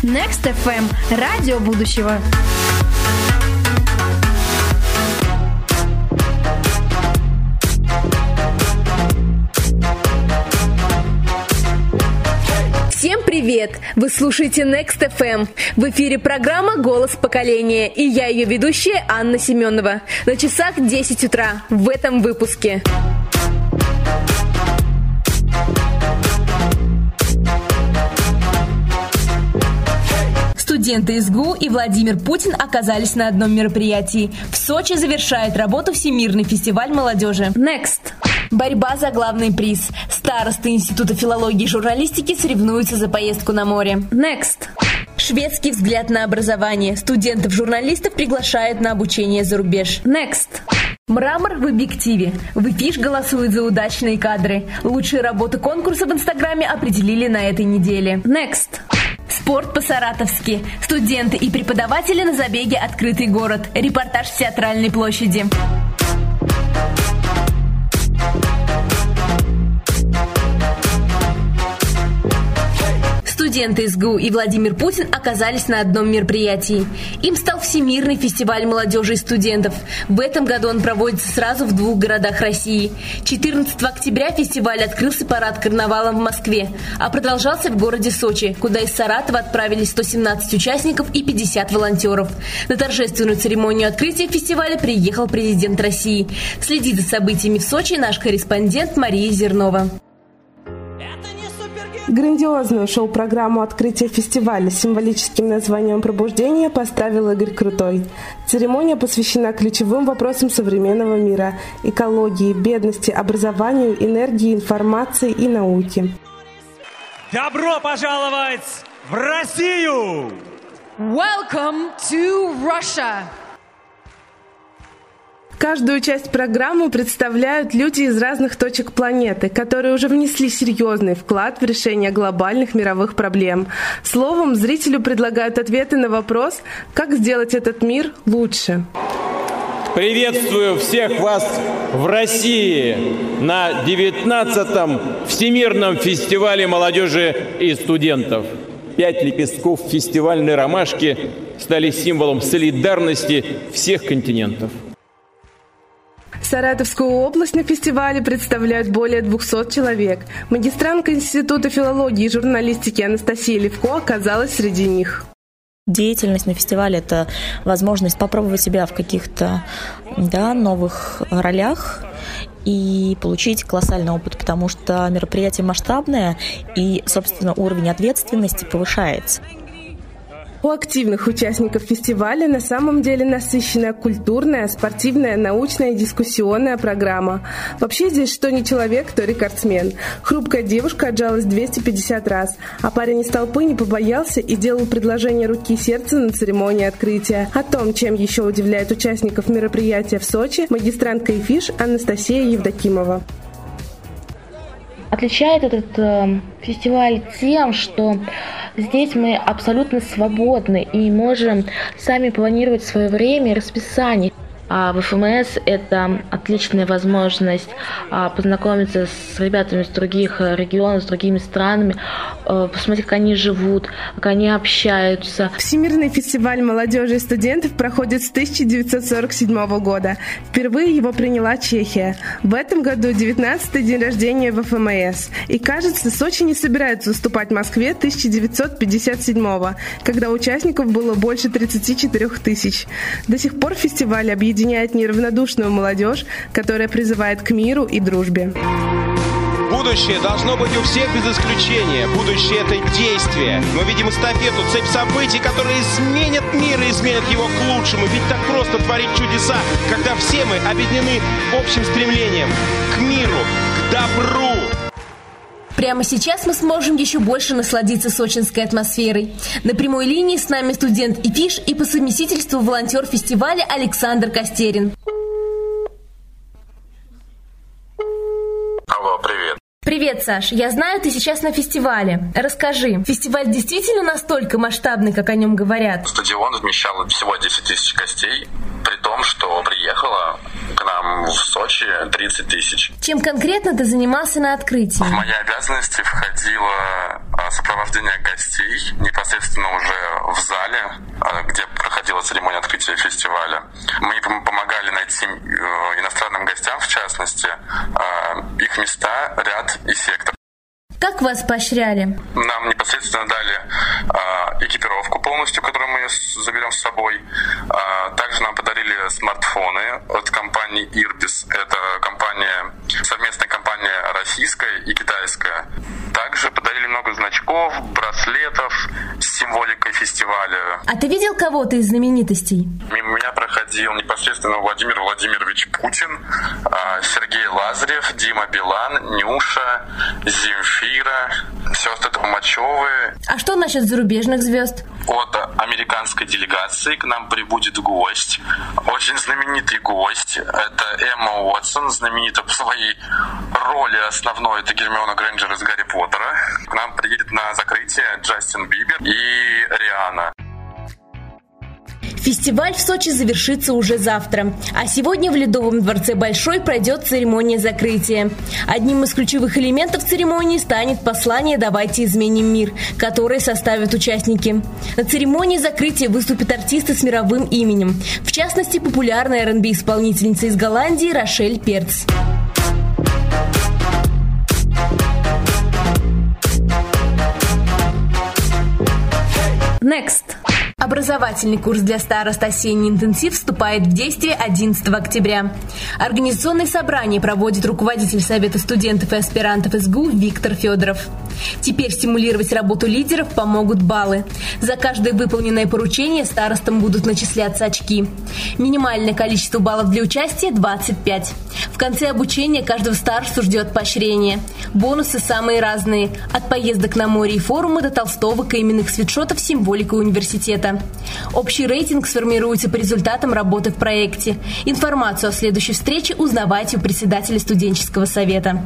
Next FM – радио будущего. Всем привет! Вы слушаете Next FM. В эфире программа «Голос поколения». И я ее ведущая Анна Семенова. На часах 10 утра в этом выпуске. Студенты СГУ и Владимир Путин оказались на одном мероприятии. В Сочи завершает работу Всемирный фестиваль молодежи. Next. Борьба за главный приз. Старосты Института филологии и журналистики соревнуются за поездку на море. Next. Шведский взгляд на образование. Студентов-журналистов приглашают на обучение за рубеж. Next. Мрамор в объективе. ВИФИШ голосует за удачные кадры. Лучшие работы конкурса в Инстаграме определили на этой неделе. Next. Спорт по-саратовски. Студенты и преподаватели на забеге «Открытый город». Репортаж с Театральной площади. Студенты СГУ и Владимир Путин оказались на одном мероприятии. Им стал Всемирный фестиваль молодежи и студентов. В этом году он проводится сразу в 2 городах России. 14 октября фестиваль открылся парад-карнавалом в Москве, а продолжался в городе Сочи, куда из Саратова отправились 117 участников и 50 волонтеров. На торжественную церемонию открытия фестиваля приехал президент России. Следит за событиями в Сочи наш корреспондент Мария Зернова. Грандиозную шоу-программу открытия фестиваля с символическим названием «Пробуждение» поставил Игорь Крутой. Церемония посвящена ключевым вопросам современного мира – экологии, бедности, образованию, энергии, информации и науке. Добро пожаловать в Россию! Welcome to Russia! Каждую часть программы представляют люди из разных точек планеты, которые уже внесли серьезный вклад в решение глобальных мировых проблем. Словом, зрителю предлагают ответы на вопрос, как сделать этот мир лучше. Приветствую всех вас в России на 19-м Всемирном фестивале молодежи и студентов. 5 лепестков фестивальной ромашки стали символом солидарности всех континентов. Саратовскую область на фестивале представляют более 200 человек. Магистрантка Института филологии и журналистики Анастасия Левко оказалась среди них. Деятельность на фестивале – это возможность попробовать себя в каких-то новых ролях и получить колоссальный опыт, потому что мероприятие масштабное и, собственно, уровень ответственности повышается. У активных участников фестиваля на самом деле насыщенная культурная, спортивная, научная и дискуссионная программа. Вообще здесь что не человек, то рекордсмен. Хрупкая девушка отжалась 250 раз, а парень из толпы не побоялся и делал предложение руки и сердца на церемонии открытия. О том, чем еще удивляет участников мероприятия в Сочи, магистрантка ВИФИШ Анастасия Евдокимова. Отличает этот фестиваль тем, что здесь мы абсолютно свободны и можем сами планировать свое время и расписание. А в ФМС это отличная возможность познакомиться с ребятами из других регионов, с другими странами, посмотреть, как они живут, как они общаются. Всемирный фестиваль молодежи и студентов проходит с 1947 года. Впервые его приняла Чехия. В этом году 19-й день рождения в ФМС. И кажется, Сочи не собирается уступать Москве 1957-го, когда участников было больше 34 тысяч. До сих пор фестиваль объединяет неравнодушную молодежь, которая призывает к миру и дружбе. Будущее должно быть у всех без исключения. Будущее — это действие. Мы видим эстафету, цепь событий, которые изменят мир и изменят его к лучшему. Ведь так просто творить чудеса, когда все мы объединены общим стремлением к миру, к добру. Прямо сейчас мы сможем еще больше насладиться сочинской атмосферой. На прямой линии с нами студент ИФИШ и по совместительству волонтер фестиваля Александр Костерин. Алло, привет. Привет, Саш. Я знаю, ты сейчас на фестивале. Расскажи, фестиваль действительно настолько масштабный, как о нем говорят? Стадион вмещал всего 10 тысяч гостей, при том, что приехало к нам в Сочи 30 тысяч. Чем конкретно ты занимался на открытии? В мои обязанности входило сопровождение гостей непосредственно уже в зале, где проходила церемония открытия фестиваля. Мы помогали найти иностранным гостям, в частности, их места, ряд и сектор. Как вас поощряли? Нам непосредственно дали экипировку полностью, которую мы заберем с собой. Также нам подарили смартфоны от компании Irbis. Это совместная компания российская и китайская. Также подарили много значков, браслетов с символикой фестиваля. А ты видел кого-то из знаменитостей? Мимо меня проходил непосредственно Владимир Владимирович Путин, Сергей Лазарев, Дима Билан, Нюша, Земфира, сестры Толмачевы. А что насчет зарубежных звезд? От американской делегации к нам прибудет гость, очень знаменитый гость. Это Эмма Уотсон, знаменита по своей роли основной, это Гермиона Грейнджер из Гарри Поттера. К нам приедет на закрытие Джастин Бибер и Риhanna. Фестиваль в Сочи завершится уже завтра. А сегодня в Ледовом дворце Большой пройдет церемония закрытия. Одним из ключевых элементов церемонии станет послание «Давайте изменим мир», которое составят участники. На церемонии закрытия выступят артисты с мировым именем. В частности, популярная R&B-исполнительница из Голландии Рошель Перц. Next. Образовательный курс для старост «Осенний интенсив» вступает в действие 11 октября. Организационное собрание проводит руководитель Совета студентов и аспирантов СГУ Виктор Федоров. Теперь стимулировать работу лидеров помогут баллы. За каждое выполненное поручение старостам будут начисляться очки. Минимальное количество баллов для участия – 25. В конце обучения каждого старосту ждет поощрение. Бонусы самые разные – от поездок на море и форумы до толстовок и именных свитшотов с символикой университета. Общий рейтинг сформируется по результатам работы в проекте. Информацию о следующей встрече узнавайте у председателя студенческого совета.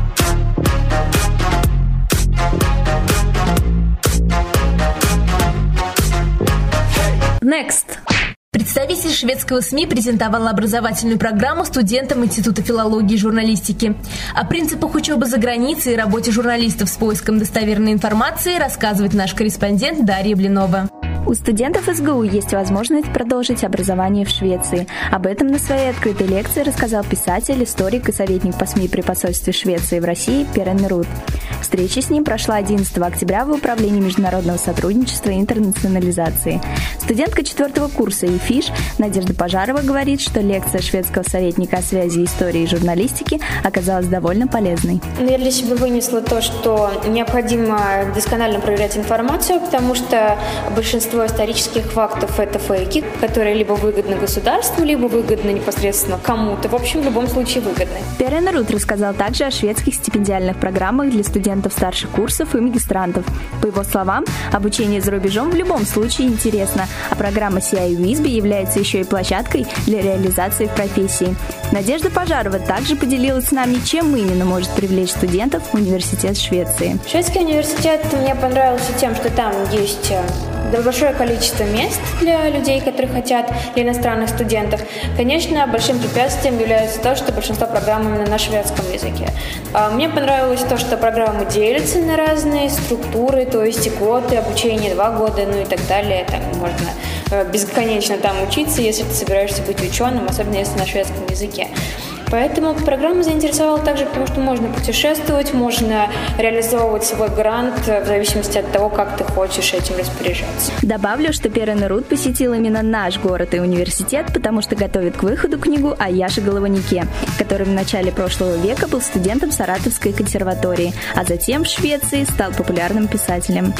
Next. Представитель шведского СМИ презентовал образовательную программу студентам Института филологии и журналистики. О принципах учебы за границей и работе журналистов с поиском достоверной информации рассказывает наш корреспондент Дарья Блинова. У студентов СГУ есть возможность продолжить образование в Швеции. Об этом на своей открытой лекции рассказал писатель, историк и советник по СМИ при посольстве Швеции в России Перен Нерут. Встреча с ним прошла 11 октября в Управлении международного сотрудничества и интернационализации. Студентка 4-го курса ЕФИШ Надежда Пожарова говорит, что лекция шведского советника о связи истории и журналистики оказалась довольно полезной. Я для себя вынесла то, что необходимо досконально проверять информацию, потому что большинство исторических фактов – это фейки, которые либо выгодны государству, либо выгодны непосредственно кому-то. В общем, в любом случае выгодны. Перен Нерут рассказал также о шведских стипендиальных программах для студентов старших курсов и магистрантов. По его словам, обучение за рубежом в любом случае интересно, а программа CI WISB является еще и площадкой для реализации в профессии. Надежда Пожарова также поделилась с нами, чем именно может привлечь студентов в университет Швеции. Шведский университет мне понравился тем, что там есть большое количество мест для людей, которые хотят, для иностранных студентов. Конечно, большим препятствием является то, что большинство программ именно на шведском языке. Мне понравилось то, что программы делятся на разные структуры, то есть годы, обучение 2 года, ну и так далее. Там можно бесконечно там учиться, если ты собираешься быть ученым, особенно если на шведском языке. Поэтому программа заинтересовала также, потому что можно путешествовать, можно реализовывать свой грант в зависимости от того, как ты хочешь этим распоряжаться. Добавлю, что Перен Нерут посетил именно наш город и университет, потому что готовит к выходу книгу о Яше Голованике, который в начале прошлого века был студентом Саратовской консерватории, а затем в Швеции стал популярным писателем.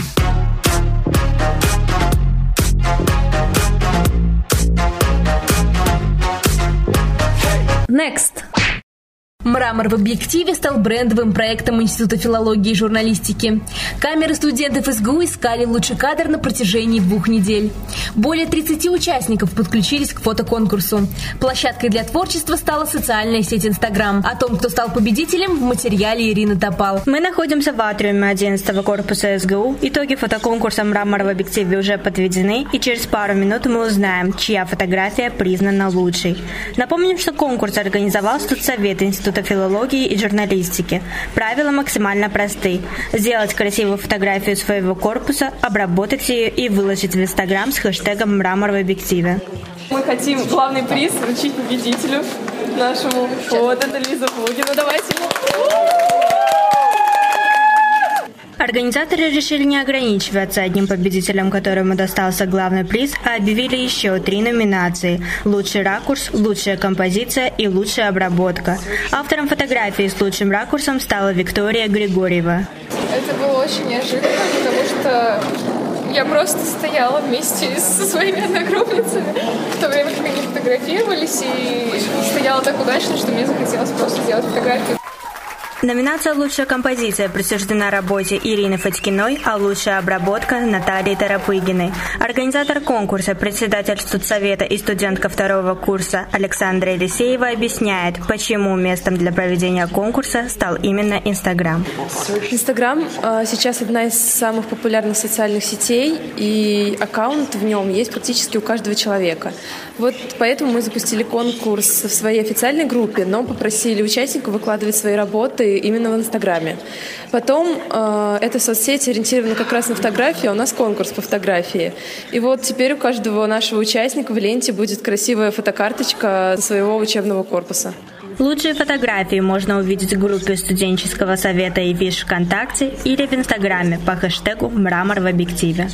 Next. Мрамор в объективе стал брендовым проектом Института филологии и журналистики. Камеры студентов СГУ искали лучший кадр на протяжении 2 недель. Более 30 участников подключились к фотоконкурсу. Площадкой для творчества стала социальная сеть Инстаграм. О том, кто стал победителем, в материале Ирины Топал. Мы находимся в атриуме 11-го корпуса СГУ. Итоги фотоконкурса «Мрамор в объективе» уже подведены, и через пару минут мы узнаем, чья фотография признана лучшей. Напомним, что конкурс организовал студсовет Института филологии и журналистики. Правила максимально просты. Сделать красивую фотографию своего корпуса, обработать ее и выложить в Инстаграм с хэштегом «Мрамор в объективе». Мы хотим главный приз вручить победителю нашему. Вот это Лиза Плугина. Давайте. Организаторы решили не ограничиваться одним победителем, которому достался главный приз, а объявили еще 3 номинации: лучший ракурс, лучшая композиция и лучшая обработка. Автором фотографии с лучшим ракурсом стала Виктория Григорьева. Это было очень неожиданно, потому что я просто стояла вместе со своими одногруппницами в то время, как они фотографировались, и стояла так удачно, что мне захотелось просто сделать фотографию. Номинация «Лучшая композиция» присуждена работе Ирины Фатькиной, а лучшая обработка – Натальи Тарапыгиной. Организатор конкурса, председатель студсовета и студентка 2-го курса Александра Елисеева объясняет, почему местом для проведения конкурса стал именно Инстаграм. Инстаграм сейчас одна из самых популярных социальных сетей, и аккаунт в нем есть практически у каждого человека. Вот поэтому мы запустили конкурс в своей официальной группе, но попросили участников выкладывать свои работы именно в Инстаграме. Потом эта соцсеть ориентирована как раз на фотографии, а у нас конкурс по фотографии. И вот теперь у каждого нашего участника в ленте будет красивая фотокарточка своего учебного корпуса. Лучшие фотографии можно увидеть в группе студенческого совета и ВИШ ВКонтакте или в Инстаграме по хэштегу «Мрамор в объективе».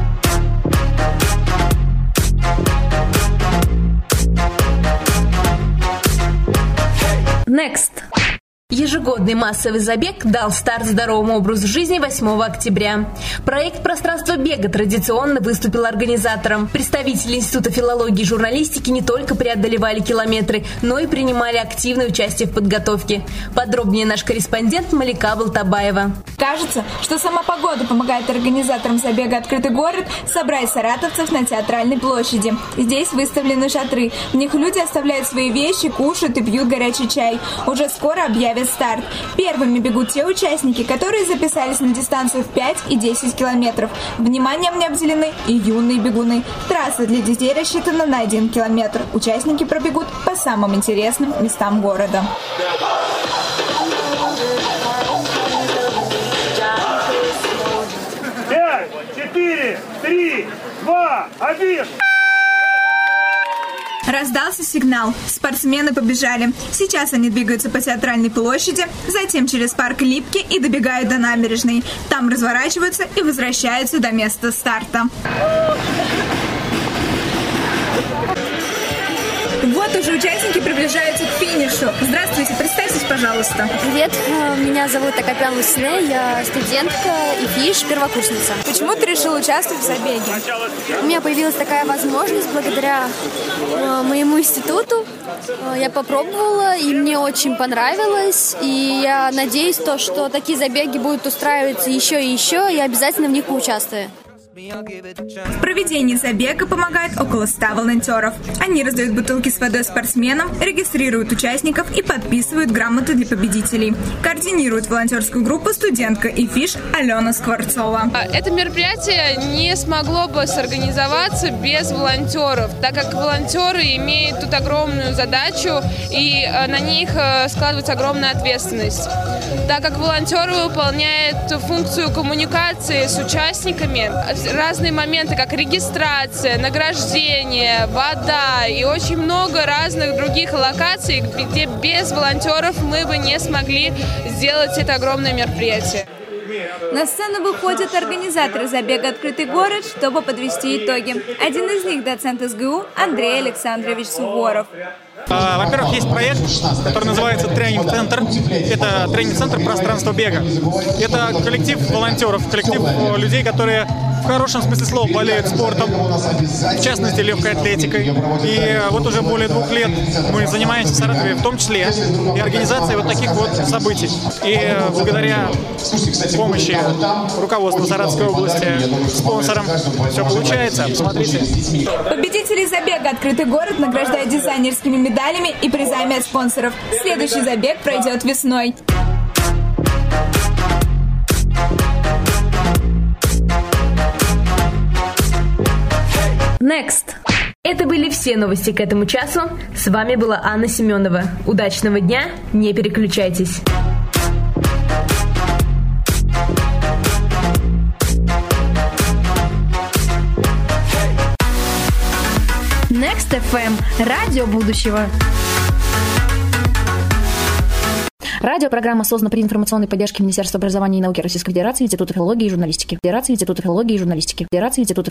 Next. Ежегодный массовый забег дал старт здоровому образу жизни 8 октября. Проект «Пространство бега» традиционно выступил организатором. Представители Института филологии и журналистики не только преодолевали километры, но и принимали активное участие в подготовке. Подробнее наш корреспондент Малика Балтабаева. Кажется, что сама погода помогает организаторам забега «Открытый город» собрать саратовцев на Театральной площади. Здесь выставлены шатры. В них люди оставляют свои вещи, кушают и пьют горячий чай. Уже скоро объявят старт. Первыми бегут те участники, которые записались на дистанцию в 5 и 10 километров. Вниманием не обделены и юные бегуны. Трасса для детей рассчитана на 1 километр. Участники пробегут по самым интересным местам города. 5, 4, 3, 2, 1. Раздался сигнал. Спортсмены побежали. Сейчас они двигаются по Театральной площади, затем через парк Липки и добегают до набережной. Там разворачиваются и возвращаются до места старта. Вот уже участники приближаются к финишу. Здравствуйте, представьтесь, пожалуйста. Привет, меня зовут Акопян Лусине, я студентка и ФИШ, первокурсница. Почему ты решила участвовать в забеге? У меня появилась такая возможность благодаря моему институту. Я попробовала, и мне очень понравилось. И я надеюсь, что такие забеги будут устраиваться еще и еще, и обязательно в них поучаствую. В проведении забега помогает около 100 волонтеров. Они раздают бутылки с водой спортсменам, регистрируют участников и подписывают грамоты для победителей. Координирует волонтерскую группу студентка и ФИШ Алена Скворцова. Это мероприятие не смогло бы сорганизоваться без волонтеров, так как волонтеры имеют тут огромную задачу и на них складывается огромная ответственность. Так как волонтеры выполняют функцию коммуникации с участниками, разные моменты, как регистрация, награждение, вода и очень много разных других локаций, где без волонтеров мы бы не смогли сделать это огромное мероприятие. На сцену выходят организаторы забега «Открытый город», чтобы подвести итоги. Один из них – доцент СГУ Андрей Александрович Суворов. Во-первых, есть проект, который называется «Тренинг-центр». Это тренинг-центр «Пространство бега». Это коллектив волонтеров, коллектив людей, которые в хорошем смысле слова болеют спортом, в частности легкой атлетикой. И вот уже более 2 лет мы занимаемся в Саратове, в том числе и организацией вот таких вот событий. И благодаря помощи руководства Саратовской области, спонсорам, все получается. Посмотрите. Победителей забега «Открытый город» награждают дизайнерскими медалями и призами от спонсоров. Следующий забег пройдет весной. Next. Это были все новости к этому часу. С вами была Анна Семенова. Удачного дня, не переключайтесь. Next FM. Радио будущего. Радиопрограмма создана при информационной поддержке Министерства образования и науки Российской Федерации, Института филологии и журналистики.